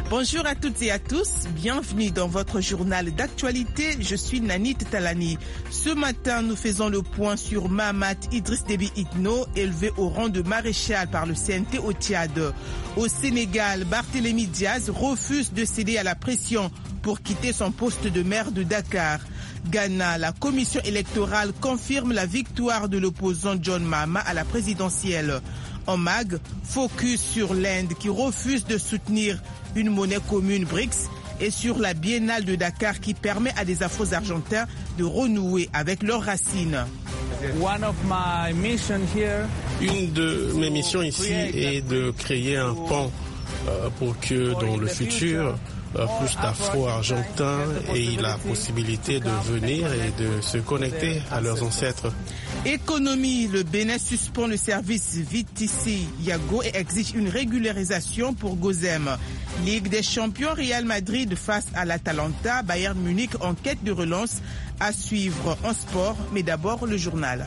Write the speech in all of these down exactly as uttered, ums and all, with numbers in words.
Bonjour à toutes et à tous, bienvenue dans votre journal d'actualité, je suis Nanit Talani. Ce matin, nous faisons le point sur Mahamat Idriss Déby Itno, élevé au rang de maréchal par le C N T au Tchad. Au Sénégal, Barthélémy Diaz refuse de céder à la pression pour quitter son poste de maire de Dakar. Ghana, la commission électorale confirme la victoire de l'opposant John Mahama à la présidentielle. En Mag, focus sur l'Inde qui refuse de soutenir une monnaie commune B R I C S et sur la Biennale de Dakar qui permet à des Afro-Argentins de renouer avec leurs racines. One of my mission here. Une de mes missions ici est de créer un pont euh, pour que dans le futur, euh, plus d'Afro-Argentins aient la possibilité de venir et de se connecter à leurs ancêtres. Économie, le Bénin suspend le service Vitisi Yago et exige une régularisation pour Gozem. Ligue des champions, Real Madrid face à l'Atalanta, Bayern Munich en quête de relance à suivre en sport, mais d'abord le journal.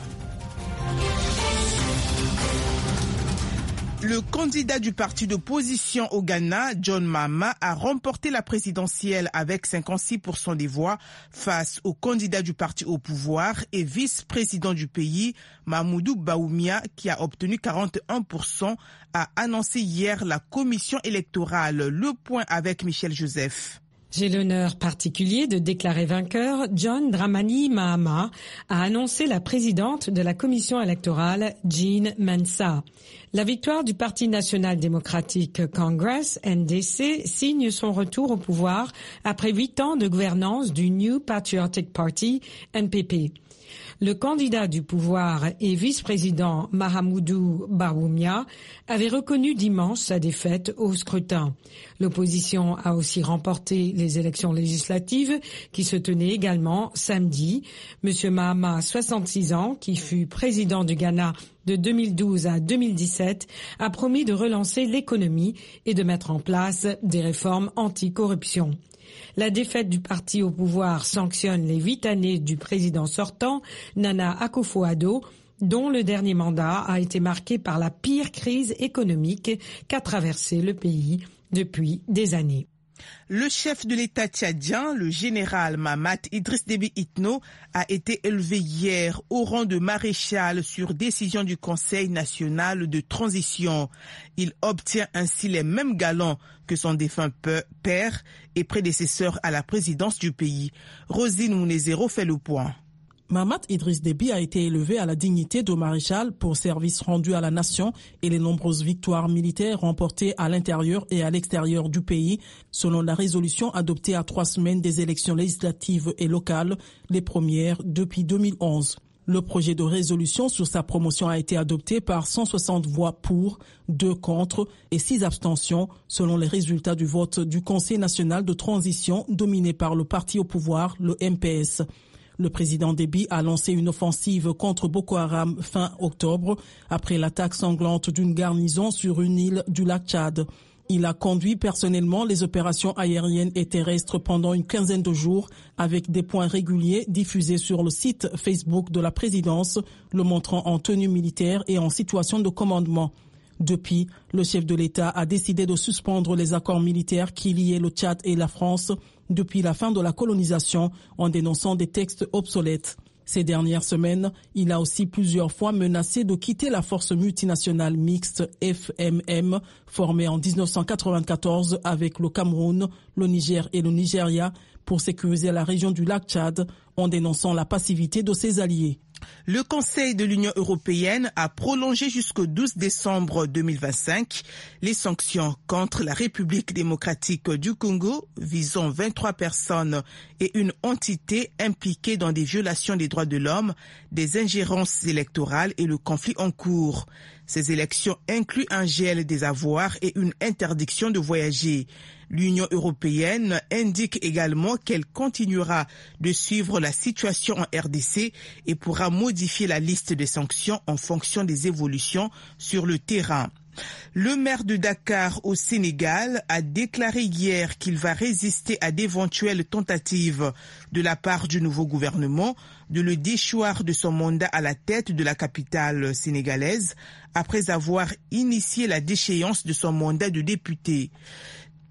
Le candidat du parti d'opposition au Ghana, John Mahama, a remporté la présidentielle avec cinquante-six pour cent des voix face au candidat du parti au pouvoir et vice-président du pays, Mahamoudou Bawumia, qui a obtenu quarante et un pour cent, a annoncé hier la commission électorale. Le point avec Michel Joseph. J'ai l'honneur particulier de déclarer vainqueur John Dramani Mahama, a annoncé la présidente de la commission électorale, Jean Mensa. La victoire du Parti national démocratique Congress, N D C, signe son retour au pouvoir après huit ans de gouvernance du New Patriotic Party, N P P. Le candidat du pouvoir et vice-président Mahamoudou Bawumia avait reconnu dimanche sa défaite au scrutin. L'opposition a aussi remporté les élections législatives qui se tenaient également samedi. Monsieur Mahama, soixante-six ans, qui fut président du Ghana de deux mille douze à deux mille dix-sept, a promis de relancer l'économie et de mettre en place des réformes anti-corruption. La défaite du parti au pouvoir sanctionne les huit années du président sortant, Nana Akufo-Addo, dont le dernier mandat a été marqué par la pire crise économique qu'a traversé le pays depuis des années. Le chef de l'État tchadien, le général Mahamat Idriss Déby Itno, a été élevé hier au rang de maréchal sur décision du Conseil national de transition. Il obtient ainsi les mêmes galons que son défunt père et prédécesseur à la présidence du pays. Rosine Mounezero fait le point. Mahamat Idriss Déby a été élevé à la dignité de maréchal pour service rendu à la nation et les nombreuses victoires militaires remportées à l'intérieur et à l'extérieur du pays, selon la résolution adoptée à trois semaines des élections législatives et locales, les premières depuis deux mille onze. Le projet de résolution sur sa promotion a été adopté par cent soixante voix pour, deux contre et six abstentions, selon les résultats du vote du Conseil national de transition dominé par le parti au pouvoir, le M P S. Le président Déby a lancé une offensive contre Boko Haram fin octobre, après l'attaque sanglante d'une garnison sur une île du lac Tchad. Il a conduit personnellement les opérations aériennes et terrestres pendant une quinzaine de jours, avec des points réguliers diffusés sur le site Facebook de la présidence, le montrant en tenue militaire et en situation de commandement. Depuis, le chef de l'État a décidé de suspendre les accords militaires qui liaient le Tchad et la France depuis la fin de la colonisation en dénonçant des textes obsolètes. Ces dernières semaines, il a aussi plusieurs fois menacé de quitter la force multinationale mixte F M M, formée en dix-neuf cent quatre-vingt-quatorze avec le Cameroun, le Niger et le Nigeria, pour sécuriser la région du lac Tchad, en dénonçant la passivité de ses alliés. Le Conseil de l'Union européenne a prolongé jusqu'au douze décembre deux mille vingt-cinq les sanctions contre la République démocratique du Congo visant vingt-trois personnes et une entité impliquée dans des violations des droits de l'homme, des ingérences électorales et le conflit en cours. Ces élections incluent un gel des avoirs et une interdiction de voyager. L'Union européenne indique également qu'elle continuera de suivre la situation en R D C et pourra modifier la liste des sanctions en fonction des évolutions sur le terrain. Le maire de Dakar au Sénégal a déclaré hier qu'il va résister à d'éventuelles tentatives de la part du nouveau gouvernement de le déchoir de son mandat à la tête de la capitale sénégalaise après avoir initié la déchéance de son mandat de député.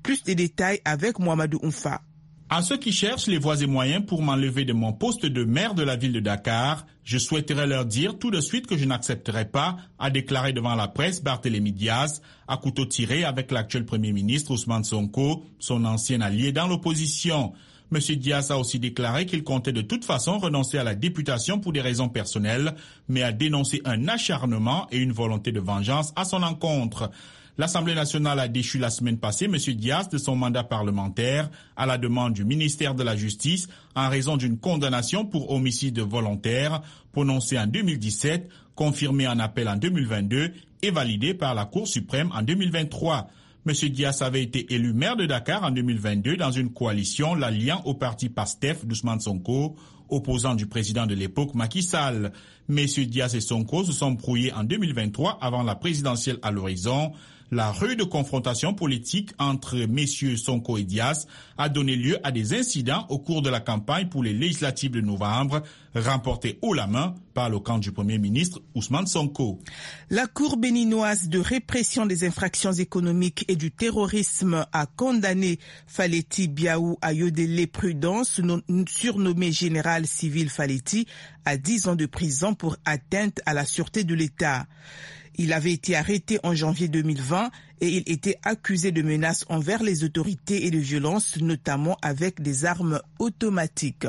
Plus de détails avec Mohamedou Oumfa. À ceux qui cherchent les voies et moyens pour m'enlever de mon poste de maire de la ville de Dakar, je souhaiterais leur dire tout de suite que je n'accepterai pas, a déclaré devant la presse Barthélémy Diaz, à couteau tiré avec l'actuel Premier ministre Ousmane Sonko, son ancien allié dans l'opposition. M. Diaz a aussi déclaré qu'il comptait de toute façon renoncer à la députation pour des raisons personnelles, mais a dénoncé un acharnement et une volonté de vengeance à son encontre. L'Assemblée nationale a déchu la semaine passée M. Diaz de son mandat parlementaire à la demande du ministère de la Justice en raison d'une condamnation pour homicide volontaire prononcée en deux mille dix-sept, confirmée en appel en deux mille vingt-deux et validée par la Cour suprême en deux mille vingt-trois. M. Diaz avait été élu maire de Dakar en deux mille vingt-deux dans une coalition l'alliant au parti PASTEF d'Ousmane Sonko, opposant du président de l'époque Macky Sall. M. Diaz et Sonko se sont brouillés en deux mille vingt-trois avant la présidentielle à l'horizon. La rude confrontation politique entre messieurs Sonko et Diaz a donné lieu à des incidents au cours de la campagne pour les législatives de novembre, remportées haut la main par le camp du Premier ministre Ousmane Sonko. La Cour béninoise de répression des infractions économiques et du terrorisme a condamné Faleti Biaou Ayodele Prudence, surnommé général civil Faleti, à dix ans de prison pour atteinte à la sûreté de l'État. Il avait été arrêté en janvier deux mille vingt et il était accusé de menaces envers les autorités et de violences, notamment avec des armes automatiques.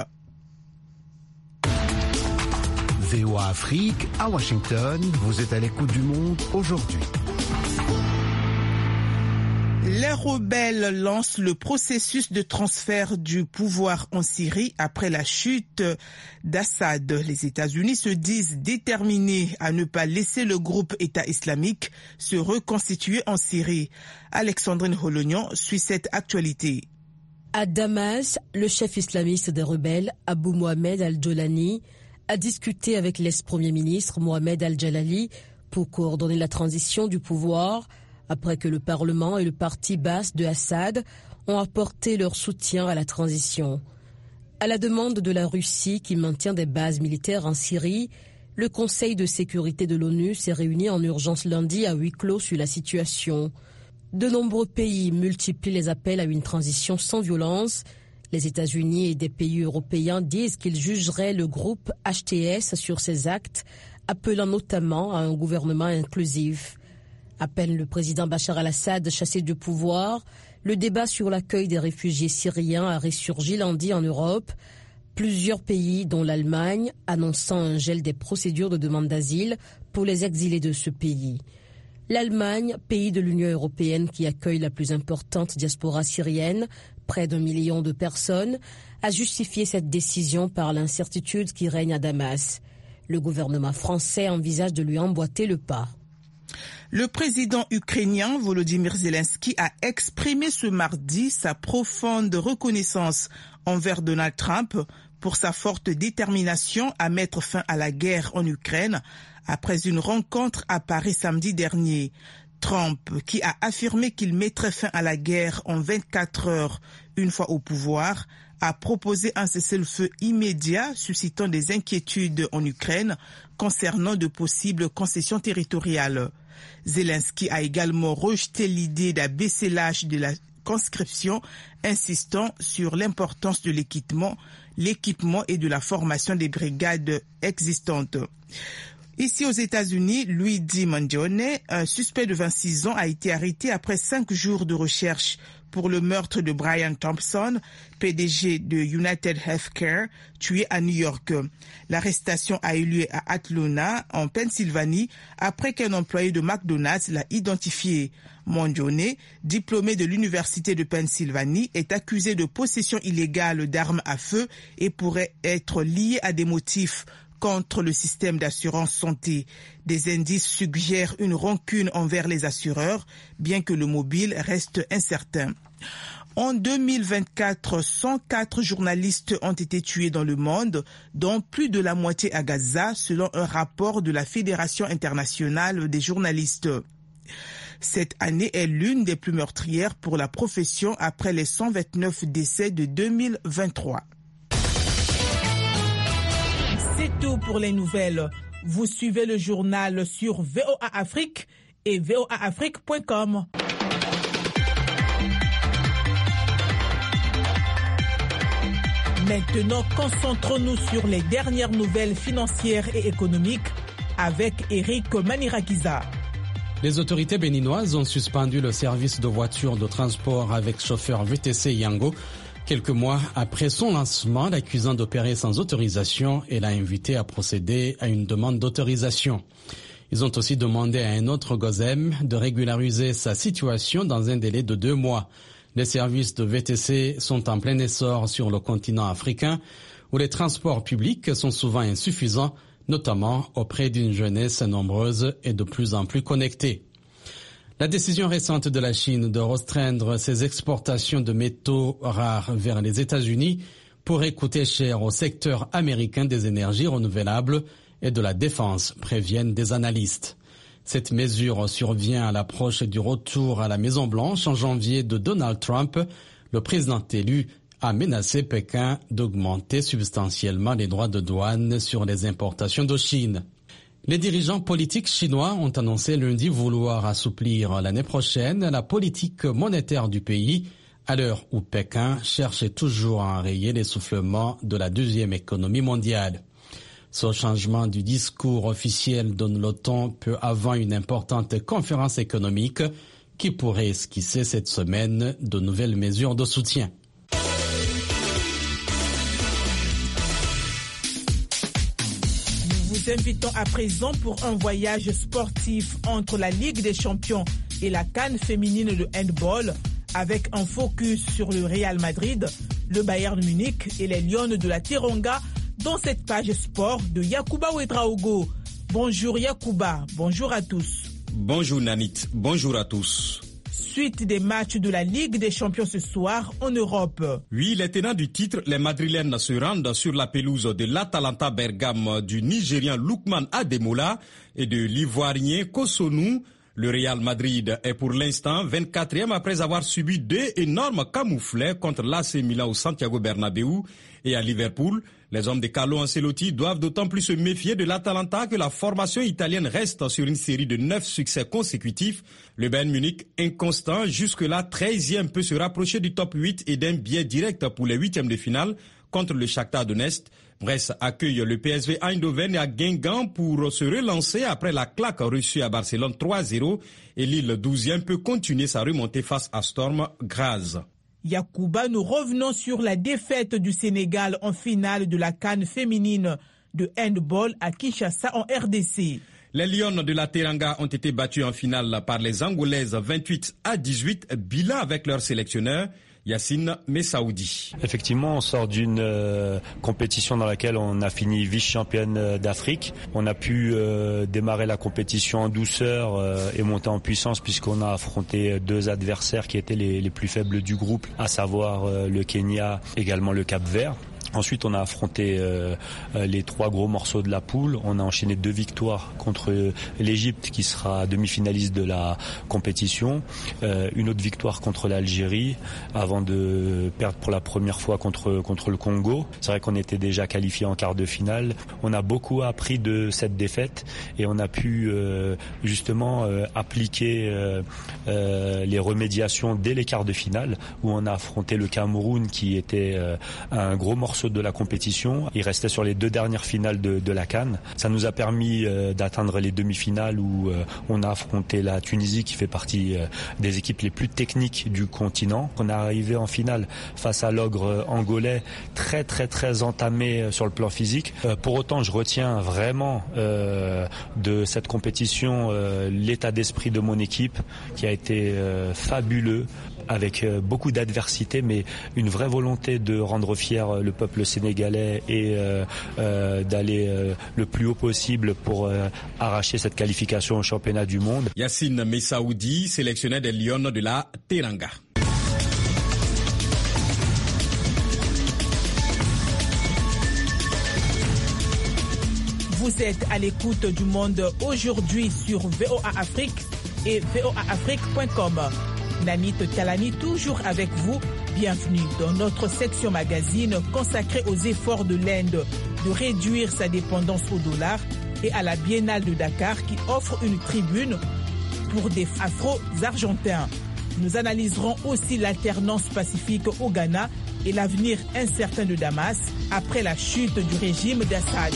V O A Afrique, à Washington, vous êtes à l'écoute du monde aujourd'hui. Les rebelles lancent le processus de transfert du pouvoir en Syrie après la chute d'Assad. Les États-Unis se disent déterminés à ne pas laisser le groupe État islamique se reconstituer en Syrie. Alexandrine Holognan suit cette actualité. À Damas, le chef islamiste des rebelles, Abou Mohamed al-Jolani, a discuté avec l'ex-premier ministre Mohamed al-Jalali pour coordonner la transition du pouvoir après que le Parlement et le parti Baas de Assad ont apporté leur soutien à la transition. À la demande de la Russie qui maintient des bases militaires en Syrie, le Conseil de sécurité de l'ONU s'est réuni en urgence lundi à huis clos sur la situation. De nombreux pays multiplient les appels à une transition sans violence. Les États-Unis et des pays européens disent qu'ils jugeraient le groupe H T S sur ces actes, appelant notamment à un gouvernement inclusif. À peine le président Bachar al-Assad chassé du pouvoir, le débat sur l'accueil des réfugiés syriens a ressurgi lundi en Europe. Plusieurs pays, dont l'Allemagne, annonçant un gel des procédures de demande d'asile pour les exilés de ce pays. L'Allemagne, pays de l'Union européenne qui accueille la plus importante diaspora syrienne, près d'un million de personnes, a justifié cette décision par l'incertitude qui règne à Damas. Le gouvernement français envisage de lui emboîter le pas. Le président ukrainien Volodymyr Zelensky a exprimé ce mardi sa profonde reconnaissance envers Donald Trump pour sa forte détermination à mettre fin à la guerre en Ukraine après une rencontre à Paris samedi dernier. Trump, qui a affirmé qu'il mettrait fin à la guerre en vingt-quatre heures une fois au pouvoir, a proposé un cessez-le-feu immédiat suscitant des inquiétudes en Ukraine concernant de possibles concessions territoriales. Zelensky a également rejeté l'idée d'abaisser l'âge de la conscription, insistant sur l'importance de l'équipement, l'équipement et de la formation des brigades existantes. Ici aux États-Unis, Luigi Mangione, un suspect de vingt-six ans, a été arrêté après cinq jours de recherche pour le meurtre de Brian Thompson, P D G de United Healthcare, tué à New York. L'arrestation a eu lieu à Atlanta, en Pennsylvanie, après qu'un employé de McDonald's l'a identifié. Mangione, diplômé de l'Université de Pennsylvanie, est accusé de possession illégale d'armes à feu et pourrait être lié à des motifs contre le système d'assurance santé. Des indices suggèrent une rancune envers les assureurs, bien que le mobile reste incertain. En deux mille vingt-quatre, cent quatre journalistes ont été tués dans le monde, dont plus de la moitié à Gaza, selon un rapport de la Fédération internationale des journalistes. Cette année est l'une des plus meurtrières pour la profession après les cent vingt-neuf décès de deux mille vingt-trois. C'est tout pour les nouvelles. Vous suivez le journal sur V O A Afrique et V O A Afrique point com. Maintenant, concentrons-nous sur les dernières nouvelles financières et économiques avec Eric Manirakiza. Les autorités béninoises ont suspendu le service de voitures de transport avec chauffeur V T C Yango quelques mois après son lancement, l'accusant d'opérer sans autorisation et l'a invité à procéder à une demande d'autorisation. Ils ont aussi demandé à un autre Gozem de régulariser sa situation dans un délai de deux mois. Les services de V T C sont en plein essor sur le continent africain où les transports publics sont souvent insuffisants, notamment auprès d'une jeunesse nombreuse et de plus en plus connectée. La décision récente de la Chine de restreindre ses exportations de métaux rares vers les États-Unis pourrait coûter cher au secteur américain des énergies renouvelables et de la défense, préviennent des analystes. Cette mesure survient à l'approche du retour à la Maison-Blanche en janvier de Donald Trump. Le président élu a menacé Pékin d'augmenter substantiellement les droits de douane sur les importations de Chine. Les dirigeants politiques chinois ont annoncé lundi vouloir assouplir l'année prochaine la politique monétaire du pays, à l'heure où Pékin cherche toujours à enrayer l'essoufflement de la deuxième économie mondiale. Ce changement du discours officiel donne le ton peu avant une importante conférence économique qui pourrait esquisser cette semaine de nouvelles mesures de soutien. Nous vous invitons à présent pour un voyage sportif entre la Ligue des champions et la CAN féminine de handball avec un focus sur le Real Madrid, le Bayern Munich et les Lions de la Teranga dans cette page sport de Yacouba Ouedraogo. Bonjour Yacouba, bonjour à tous. Bonjour Nanit, bonjour à tous. Suite des matchs de la Ligue des champions ce soir en Europe. Oui, les tenants du titre, les Madrilènes se rendent sur la pelouse de l'Atalanta Bergame du Nigérian Lookman Ademola et de l'Ivoirien Cotonou. Le Real Madrid est pour l'instant vingt-quatrième après avoir subi deux énormes camouflets contre l'A C Milan au Santiago Bernabéu et à Liverpool. Les hommes de Carlo Ancelotti doivent d'autant plus se méfier de l'Atalanta que la formation italienne reste sur une série de neuf succès consécutifs. Le Bayern Munich, inconstant jusque-là treizième, peut se rapprocher du top huit et d'un biais direct pour les huitièmes de finale contre le Shakhtar Donetsk. Brest accueille le P S V Eindhoven et à Guingamp pour se relancer après la claque reçue à Barcelone trois à zéro et Lille douzième peut continuer sa remontée face à Storm Graz. Yacouba, nous revenons sur la défaite du Sénégal en finale de la CAN féminine de handball à Kinshasa en R D C. Les Lions de la Teranga ont été battus en finale par les Angolaises vingt-huit à dix-huit, bilan avec leur sélectionneur Yacine Messaoudi. Effectivement, on sort d'une euh, compétition dans laquelle on a fini vice-championne d'Afrique. On a pu euh, démarrer la compétition en douceur euh, et monter en puissance puisqu'on a affronté deux adversaires qui étaient les, les plus faibles du groupe, à savoir euh, le Kenya, également le Cap-Vert. Ensuite, on a affronté euh, les trois gros morceaux de la poule. On a enchaîné deux victoires contre l'Égypte, qui sera demi-finaliste de la compétition. Euh, une autre victoire contre l'Algérie, avant de perdre pour la première fois contre contre le Congo. C'est vrai qu'on était déjà qualifié en quart de finale. On a beaucoup appris de cette défaite et on a pu euh, justement euh, appliquer euh, euh, les remédiations dès les quarts de finale, où on a affronté le Cameroun, qui était euh, un gros morceau de la compétition. Il restait sur les deux dernières finales de, de la CAN. Ça nous a permis euh, d'atteindre les demi-finales où euh, on a affronté la Tunisie, qui fait partie euh, des équipes les plus techniques du continent. On est arrivé en finale face à l'ogre angolais, très très très entamé sur le plan physique. Euh, pour autant, je retiens vraiment euh, de cette compétition euh, l'état d'esprit de mon équipe, qui a été euh, fabuleux, avec beaucoup d'adversité, mais une vraie volonté de rendre fier le peuple sénégalais et euh, euh, d'aller euh, le plus haut possible pour euh, arracher cette qualification au championnat du monde. Yacine Messaoudi, sélectionneur des Lions de la Teranga. Vous êtes à l'écoute du Monde aujourd'hui sur V O A Afrique et V O A Afrique point com. Nanit Talani toujours avec vous. Bienvenue dans notre section magazine consacrée aux efforts de l'Inde de réduire sa dépendance au dollar et à la Biennale de Dakar qui offre une tribune pour des Afro-Argentins. Nous analyserons aussi l'alternance pacifique au Ghana et l'avenir incertain de Damas après la chute du régime d'Assad.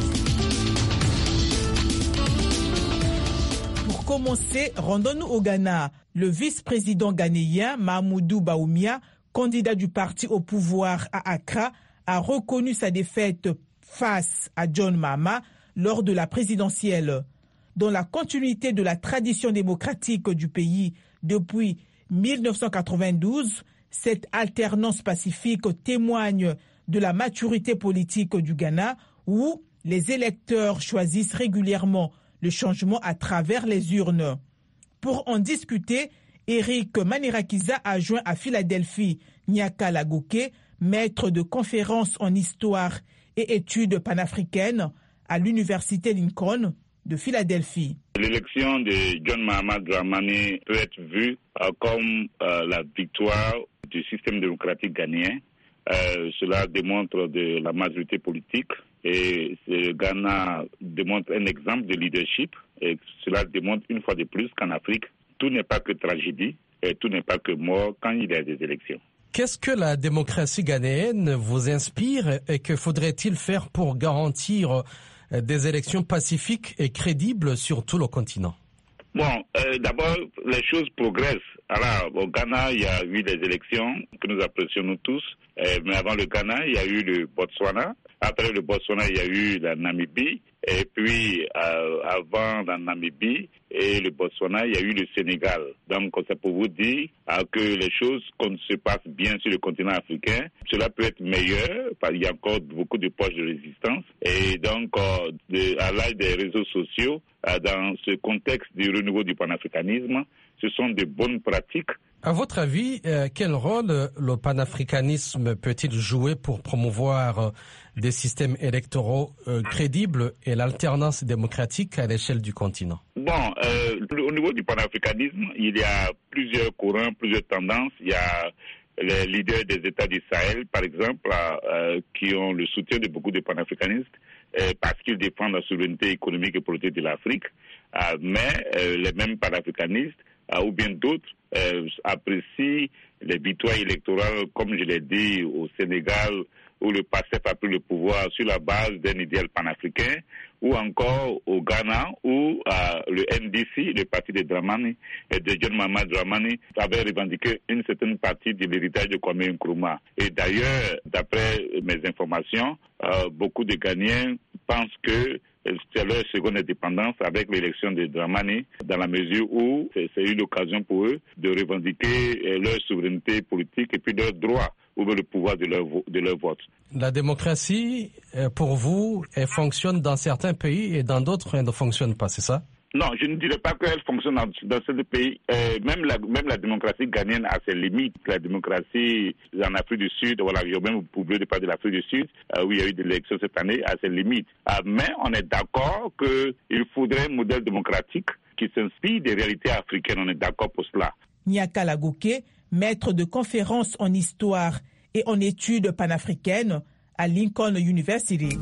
Pour commencer, rendons-nous au Ghana. Le vice-président ghanéen Mahamoudou Bawumia, candidat du parti au pouvoir à Accra, a reconnu sa défaite face à John Mahama lors de la présidentielle. Dans la continuité de la tradition démocratique du pays depuis mille neuf cent quatre-vingt-douze, cette alternance pacifique témoigne de la maturité politique du Ghana où les électeurs choisissent régulièrement le changement à travers les urnes. Pour en discuter, Eric Manirakiza a joint à Philadelphie Nyaka Lagoke, maître de conférences en histoire et études panafricaines à l'université Lincoln de Philadelphie. L'élection de John Mahama Dramani peut être vue euh, comme euh, la victoire du système démocratique ghanéen. Euh, cela démontre de la majorité politique et le Ghana démontre un exemple de leadership et cela démontre une fois de plus qu'en Afrique, tout n'est pas que tragédie et tout n'est pas que mort quand il y a des élections. Qu'est-ce que la démocratie ghanéenne vous inspire et que faudrait-il faire pour garantir des élections pacifiques et crédibles sur tout le continent? Bon, euh, d'abord, les choses progressent. Alors, au Ghana, il y a eu des élections que nous apprécions nous tous. Euh, mais avant le Ghana, il y a eu le Botswana. Après le Botswana, il y a eu la Namibie. Et puis, euh, avant la Namibie et le Botswana, il y a eu le Sénégal. Donc, c'est pour vous dire euh, que les choses se passent bien sur le continent africain. Cela peut être meilleur, parce qu'il y a encore beaucoup de poches de résistance. Et donc, euh, de, à l'aide des réseaux sociaux, euh, dans ce contexte du renouveau du panafricanisme, ce sont de bonnes pratiques. À votre avis, euh, quel rôle le panafricanisme peut-il jouer pour promouvoir euh, des systèmes électoraux euh, crédibles et l'alternance démocratique à l'échelle du continent? Bon, euh, au niveau du panafricanisme, il y a plusieurs courants, plusieurs tendances. Il y a les leaders des États du Sahel, par exemple, euh, qui ont le soutien de beaucoup de panafricanistes euh, parce qu'ils défendent la souveraineté économique et politique de l'Afrique. Euh, mais euh, les mêmes panafricanistes euh, ou bien d'autres euh, apprécient les victoires électorales, comme je l'ai dit, au Sénégal, où le P A S T E F a pris le pouvoir sur la base d'un idéal panafricain, ou encore au Ghana, où euh, le N D C, le parti de Dramani, et de John Mahama Dramani, avait revendiqué une certaine partie de l'héritage de Kwame Nkrumah. Et d'ailleurs, d'après mes informations, euh, beaucoup de Ghanéens pensent que c'est leur seconde indépendance avec l'élection de Dramani, dans la mesure où c'est, c'est une occasion pour eux de revendiquer leur souveraineté politique et puis leur droit ou le pouvoir de leur, de leur vote. La démocratie, pour vous, elle fonctionne dans certains pays et dans d'autres, elle ne fonctionne pas, c'est ça? Non, je ne dirais pas qu'elle fonctionne dans, dans ces pays. Euh, même, la, même la démocratie ghanéenne a ses limites. La démocratie en Afrique du Sud, voilà, il y a même oublié de parler de l'Afrique du Sud, euh, où il y a eu des élections cette année, a ses limites. Euh, mais on est d'accord qu'il faudrait un modèle démocratique qui s'inspire des réalités africaines. On est d'accord pour cela. Nyaka Lagoke, maître de conférences en histoire et en études panafricaines à Lincoln University.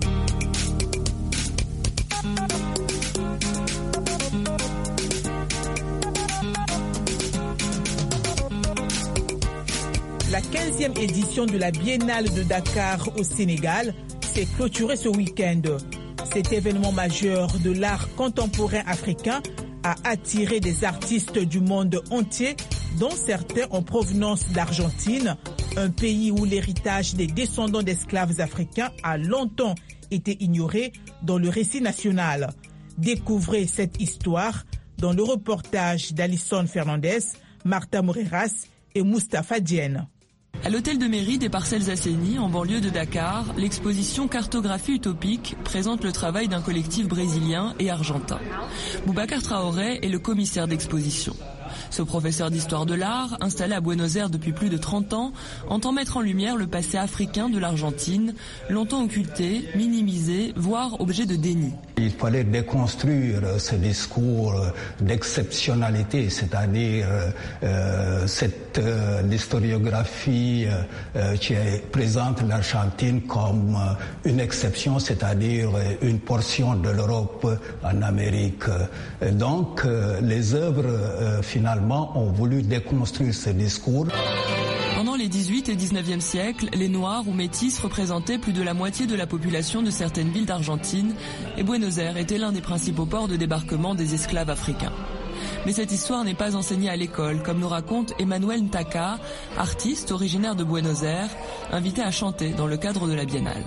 La quinzième édition de la Biennale de Dakar au Sénégal s'est clôturée ce week-end. Cet événement majeur de l'art contemporain africain a attiré des artistes du monde entier, dont certains en provenance d'Argentine, un pays où l'héritage des descendants d'esclaves africains a longtemps été ignoré dans le récit national. Découvrez cette histoire dans le reportage d'Alison Fernandez, Martha Moreras et Moustapha Diène. À l'hôtel de mairie des Parcelles Assainies, en banlieue de Dakar, l'exposition Cartographie utopique présente le travail d'un collectif brésilien et argentin. Boubacar Traoré est le commissaire d'exposition. Ce professeur d'histoire de l'art, installé à Buenos Aires depuis plus de trente ans, entend mettre en lumière le passé africain de l'Argentine, longtemps occulté, minimisé, voire objet de déni. Il fallait déconstruire ce discours d'exceptionnalité, c'est-à-dire euh, cette euh, historiographie euh, qui présente l'Argentine comme euh, une exception, c'est-à-dire une portion de l'Europe en Amérique. Et donc, euh, les œuvres euh, finalement ont voulu déconstruire ce discours. Pendant les dix-huit et dix-neuvième siècle, les Noirs ou Métis représentaient plus de la moitié de la population de certaines villes d'Argentine et Buenos Aires était l'un des principaux ports de débarquement des esclaves africains. Mais cette histoire n'est pas enseignée à l'école, comme nous raconte Emmanuel Ntaka, artiste originaire de Buenos Aires, invité à chanter dans le cadre de la Biennale.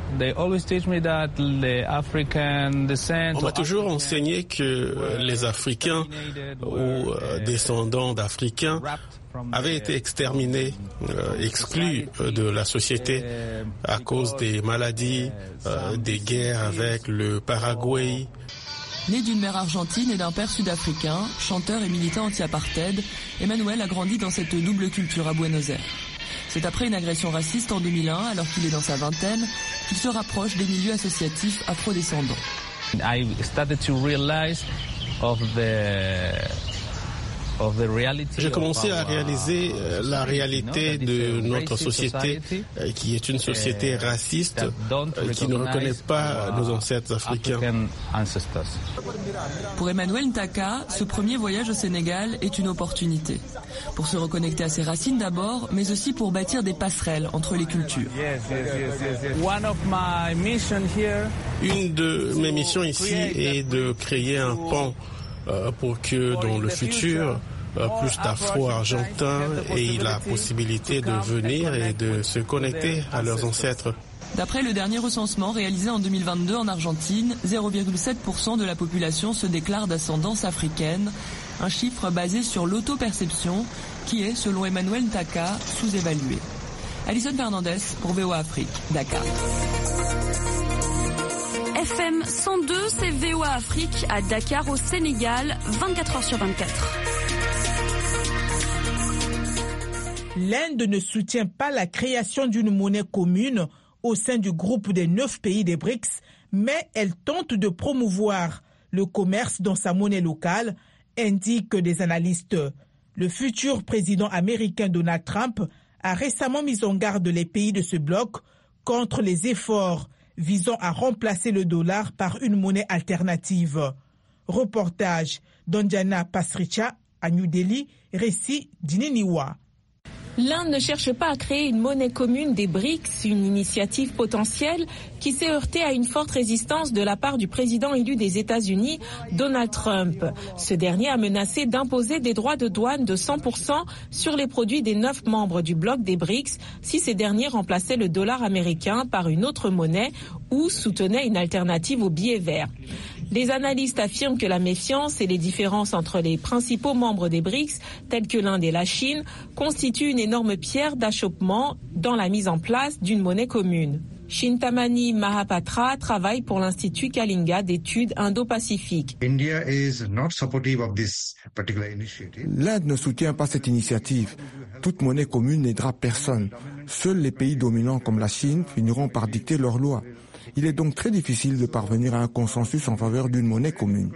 On m'a toujours enseigné que les Africains ou descendants d'Africains avaient été exterminés, euh, exclus de la société à cause des maladies, euh, des guerres avec le Paraguay. Né d'une mère argentine et d'un père sud-africain, chanteur et militant anti-apartheid, Emmanuel a grandi dans cette double culture à Buenos Aires. C'est après une agression raciste en deux mille un, alors qu'il est dans sa vingtaine, qu'il se rapproche des milieux associatifs afro-descendants. I started to realize of the J'ai commencé à réaliser la réalité de notre société, qui est une société raciste, qui ne reconnaît pas nos ancêtres africains. Pour Emmanuel Ntaka, ce premier voyage au Sénégal est une opportunité. Pour se reconnecter à ses racines d'abord, mais aussi pour bâtir des passerelles entre les cultures. Une de mes missions ici est de créer un pont pour que dans le futur, plus d'Afro-Argentins aient la possibilité de venir et de se connecter à leurs ancêtres. D'après le dernier recensement réalisé en deux mille vingt-deux en Argentine, zéro virgule sept pour cent de la population se déclare d'ascendance africaine, un chiffre basé sur l'auto-perception qui est, selon Emmanuel Ntaka, sous-évalué. Alison Fernandez pour V O A Afrique, Dakar. F M cent deux, c'est V O A Afrique à Dakar au Sénégal, vingt-quatre heures sur vingt-quatre. L'Inde ne soutient pas la création d'une monnaie commune au sein du groupe des neuf pays des B R I C S, mais elle tente de promouvoir le commerce dans sa monnaie locale, indiquent des analystes. Le futur président américain Donald Trump a récemment mis en garde les pays de ce bloc contre les efforts visant à remplacer le dollar par une monnaie alternative. Reportage d'Anjana Pasricha à New Delhi, récit d'Ineniwa. L'Inde ne cherche pas à créer une monnaie commune des B R I C S, une initiative potentielle qui s'est heurtée à une forte résistance de la part du président élu des États-Unis, Donald Trump. Ce dernier a menacé d'imposer des droits de douane de cent pour cent sur les produits des neuf membres du bloc des B R I C S si ces derniers remplaçaient le dollar américain par une autre monnaie ou soutenaient une alternative au billet vert. Les analystes affirment que la méfiance et les différences entre les principaux membres des B R I C S, tels que l'Inde et la Chine, constituent une énorme pierre d'achoppement dans la mise en place d'une monnaie commune. Chintamani Mahapatra travaille pour l'Institut Kalinga d'études indo-pacifiques. L'Inde ne soutient pas cette initiative. Toute monnaie commune n'aidera personne. Seuls les pays dominants comme la Chine finiront par dicter leurs lois. Il est donc très difficile de parvenir à un consensus en faveur d'une monnaie commune.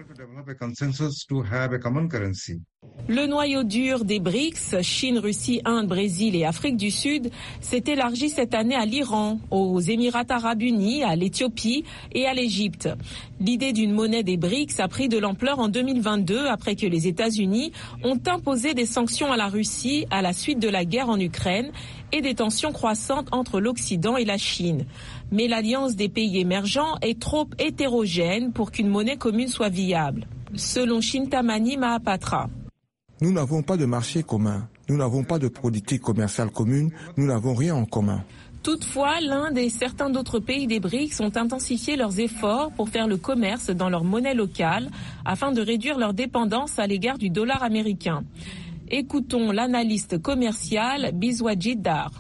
Le noyau dur des B R I C S, Chine, Russie, Inde, Brésil et Afrique du Sud, s'est élargi cette année à l'Iran, aux Émirats arabes unis, à l'Éthiopie et à l'Égypte. L'idée d'une monnaie des B R I C S a pris de l'ampleur en deux mille vingt-deux après que les États-Unis ont imposé des sanctions à la Russie à la suite de la guerre en Ukraine et des tensions croissantes entre l'Occident et la Chine. Mais l'alliance des pays émergents est trop hétérogène pour qu'une monnaie commune soit viable, selon Chintamani Mahapatra. Nous n'avons pas de marché commun, nous n'avons pas de politique commerciale commune, nous n'avons rien en commun. Toutefois, l'Inde et certains d'autres pays des B R I C S ont intensifié leurs efforts pour faire le commerce dans leur monnaie locale afin de réduire leur dépendance à l'égard du dollar américain. Écoutons l'analyste commercial Biswajit Dar.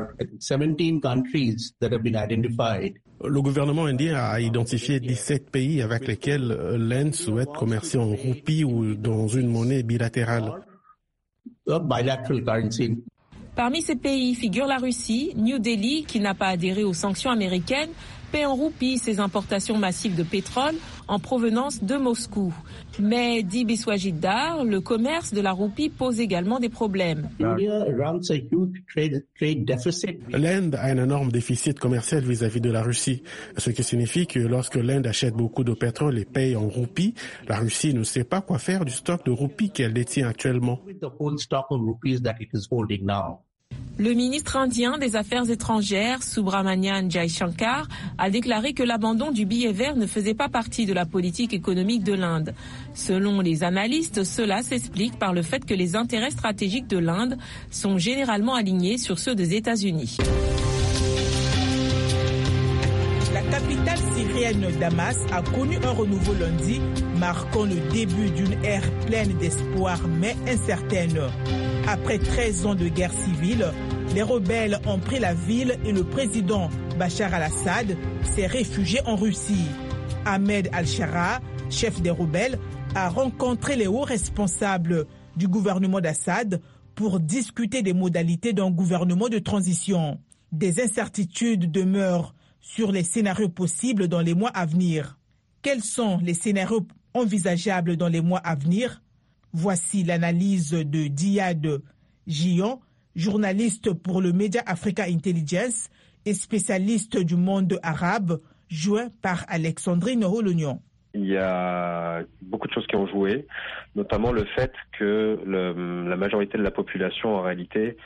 Le gouvernement indien a identifié dix-sept pays avec lesquels l'Inde souhaite commercer en roupies ou dans une monnaie bilatérale. Parmi ces pays figure la Russie. New Delhi, qui n'a pas adhéré aux sanctions américaines, paie en roupies ses importations massives de pétrole en provenance de Moscou. Mais, dit Biswajit Dar, le commerce de la roupie pose également des problèmes. L'Inde a un énorme déficit commercial vis-à-vis de la Russie, ce qui signifie que lorsque l'Inde achète beaucoup de pétrole et paye en roupies, la Russie ne sait pas quoi faire du stock de roupies qu'elle détient actuellement. Le ministre indien des Affaires étrangères, Subramanian Jaishankar, a déclaré que l'abandon du billet vert ne faisait pas partie de la politique économique de l'Inde. Selon les analystes, cela s'explique par le fait que les intérêts stratégiques de l'Inde sont généralement alignés sur ceux des États-Unis. La capitale syrienne Damas a connu un renouveau lundi, marquant le début d'une ère pleine d'espoir mais incertaine. Après treize ans de guerre civile, les rebelles ont pris la ville et le président Bachar al-Assad s'est réfugié en Russie. Ahmed al-Shara, chef des rebelles, a rencontré les hauts responsables du gouvernement d'Assad pour discuter des modalités d'un gouvernement de transition. Des incertitudes demeurent sur les scénarios possibles dans les mois à venir. Quels sont les scénarios envisageables dans les mois à venir? Voici l'analyse de Diad Gion, journaliste pour le média Africa Intelligence et spécialiste du monde arabe, joint par Alexandrine Rolognon. Il y a beaucoup de choses qui ont joué, notamment le fait que le, la majorité de la population, en réalité,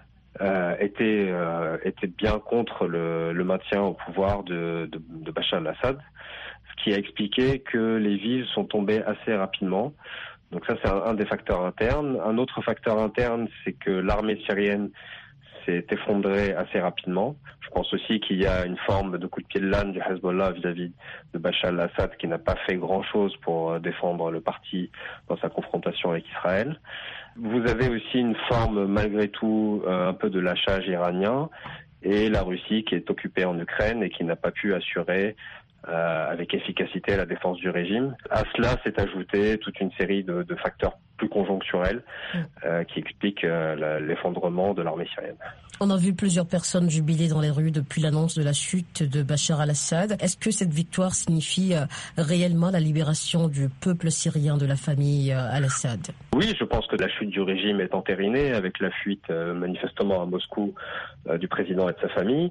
euh, était, euh, était bien contre le, le maintien au pouvoir de, de, de Bachar al-Assad, ce qui a expliqué que les villes sont tombées assez rapidement. Donc ça, c'est un, un des facteurs internes. Un autre facteur interne, c'est que l'armée syrienne s'est effondrée assez rapidement. Je pense aussi qu'il y a une forme de coup de pied de l'âne du Hezbollah vis-à-vis de Bachar al-Assad qui n'a pas fait grand-chose pour défendre le parti dans sa confrontation avec Israël. Vous avez aussi une forme, malgré tout, un peu de lâchage iranien et la Russie qui est occupée en Ukraine et qui n'a pas pu assurer Euh, avec efficacité la défense du régime. À cela s'est ajouté toute une série de, de facteurs plus conjoncturels euh, qui expliquent euh, la, l'effondrement de l'armée syrienne. On a vu plusieurs personnes jubiler dans les rues depuis l'annonce de la chute de Bachar al-Assad. Est-ce que cette victoire signifie euh, réellement la libération du peuple syrien de la famille euh, al-Assad? Oui, je pense que la chute du régime est entérinée avec la fuite euh, manifestement à Moscou euh, du président et de sa famille.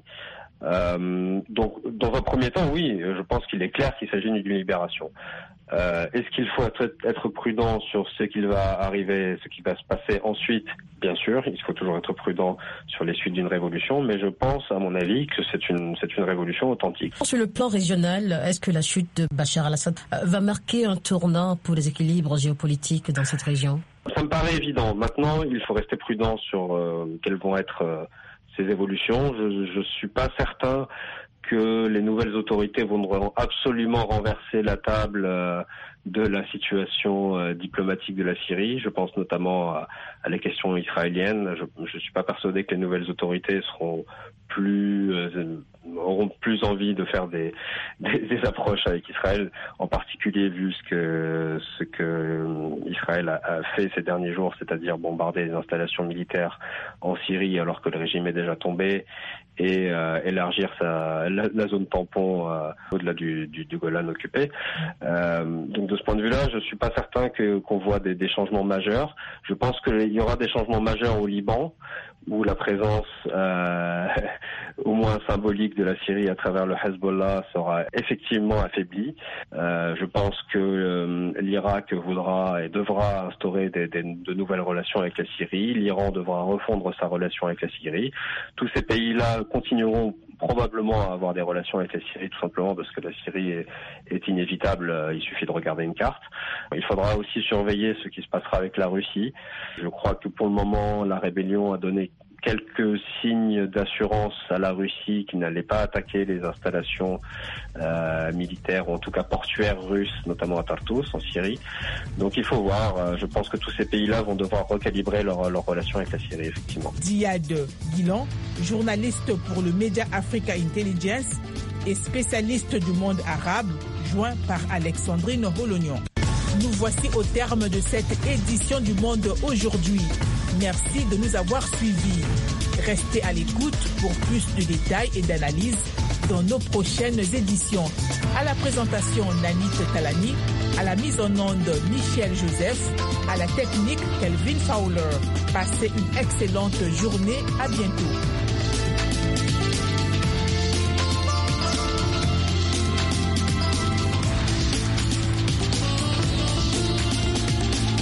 Euh, donc, dans un premier temps, oui, je pense qu'il est clair qu'il s'agit d'une libération. Euh, est-ce qu'il faut être, être prudent sur ce qu'il va arriver, ce qui va se passer ensuite? Bien sûr, il faut toujours être prudent sur les suites d'une révolution, mais je pense, à mon avis, que c'est une, c'est une révolution authentique. Sur le plan régional, est-ce que la chute de Bachar al-Assad va marquer un tournant pour les équilibres géopolitiques dans cette région? Ça me paraît évident. Maintenant, il faut rester prudent sur euh, quelles vont être euh, ces évolutions. Je ne suis pas certain que les nouvelles autorités vont absolument renverser la table euh, de la situation euh, diplomatique de la Syrie. Je pense notamment à, à la question israélienne. Je ne suis pas persuadé que les nouvelles autorités seront plus euh, auront plus envie de faire des, des, des approches avec Israël, en particulier vu ce que ce que Israël a, a fait ces derniers jours, c'est-à-dire bombarder les installations militaires en Syrie alors que le régime est déjà tombé, et euh, élargir sa, la, la zone tampon euh, au-delà du, du, du Golan occupé. Euh, donc de ce point de vue-là, je suis pas certain que qu'on voit des, des changements majeurs. Je pense qu'il y aura des changements majeurs au Liban, où la présence euh, au moins symbolique de la Syrie à travers le Hezbollah sera effectivement affaiblie. Euh, je pense que euh, l'Irak voudra et devra instaurer des, des, de nouvelles relations avec la Syrie. L'Iran devra refondre sa relation avec la Syrie. Tous ces pays-là continueront probablement à avoir des relations avec la Syrie, tout simplement parce que la Syrie est, est inévitable, il suffit de regarder une carte. Il faudra aussi surveiller ce qui se passera avec la Russie. Je crois que pour le moment, la rébellion a donné quelques signes d'assurance à la Russie qui n'allait pas attaquer les installations euh, militaires, ou en tout cas portuaires russes, notamment à Tartus, en Syrie. Donc il faut voir, euh, je pense que tous ces pays-là vont devoir recalibrer leur, leur relation avec la Syrie, effectivement. Diad Guilan, journaliste pour le média Africa Intelligence et spécialiste du monde arabe, joint par Alexandrine Rolognon. Nous voici au terme de cette édition du Monde aujourd'hui. Merci de nous avoir suivis. Restez à l'écoute pour plus de détails et d'analyses dans nos prochaines éditions. À la présentation, Nanit Talani, à la mise en onde, Michel Joseph, à la technique, Kelvin Fowler. Passez une excellente journée. À bientôt.